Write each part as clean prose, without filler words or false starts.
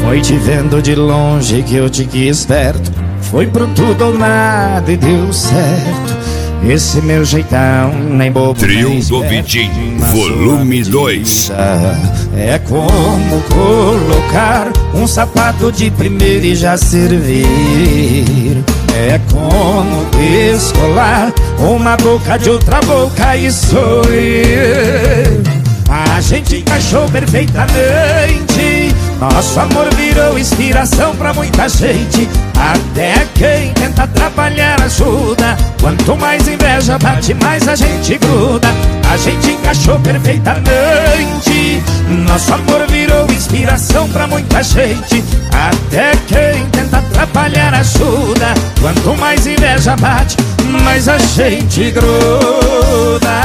Foi te vendo de longe que eu te quis perto. Foi pro tudo ou nada e deu certo. Esse meu jeitão, nem bobo Trio nem do esperto, Vitinho, na volume sua 2. É como colocar um sapato de primeira e já servir. É como descolar uma boca de outra boca e sorrir. A gente encaixou perfeitamente. Nosso amor virou inspiração pra muita gente. Até quem tenta atrapalhar ajuda. Quanto mais inveja bate, mais a gente gruda. A gente encaixou perfeitamente. Nosso amor virou inspiração pra muita gente. Até quem tenta atrapalhar ajuda. Quanto mais inveja bate, mais a gente gruda.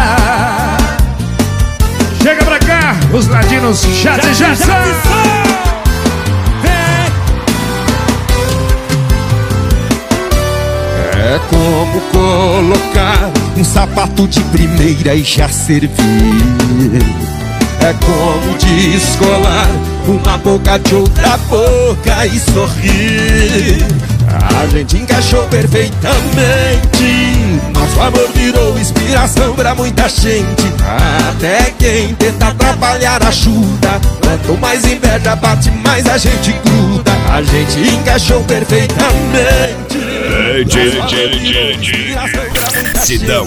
Chega pra cá, os ladinos Jazz e Jackson. É como colocar um sapato de primeira e já servir. É como descolar uma boca de outra boca e sorrir. A gente encaixou perfeitamente. Nosso amor virou inspiração pra muita gente. Até quem tenta atrapalhar ajuda. Quanto mais inveja bate, mais a gente gruda. A gente encaixou perfeitamente. Sidão.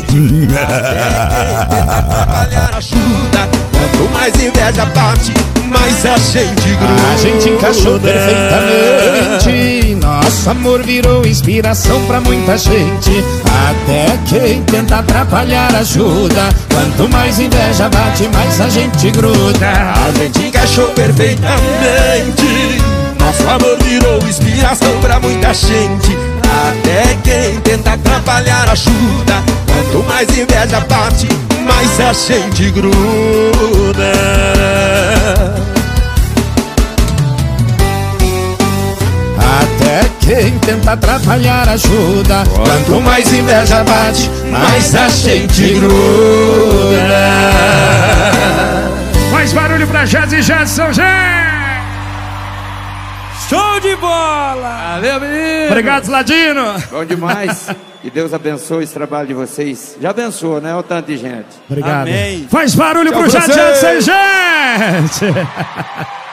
Quanto mais inveja bate, mais a gente gruda. A gente encaixou perfeitamente. Nosso amor virou inspiração pra muita gente. Até quem tenta atrapalhar ajuda. Quanto mais inveja bate, mais a gente gruda. A gente encaixou perfeitamente. Nosso amor virou inspiração pra muita gente. Até quem tenta atrapalhar ajuda. Quanto mais inveja bate, mais a gente gruda. Até quem tenta atrapalhar ajuda. Quanto mais inveja bate, mais a gente gruda. Faz barulho pra Jazz e Jackson, gente! Show de bola! Valeu, menino! Obrigado, Ladino! Bom demais. Que Deus abençoe esse trabalho de vocês. Já abençoou, né? O tanto de gente. Obrigado. Amém. Faz barulho pro Jazz e Jackson, gente!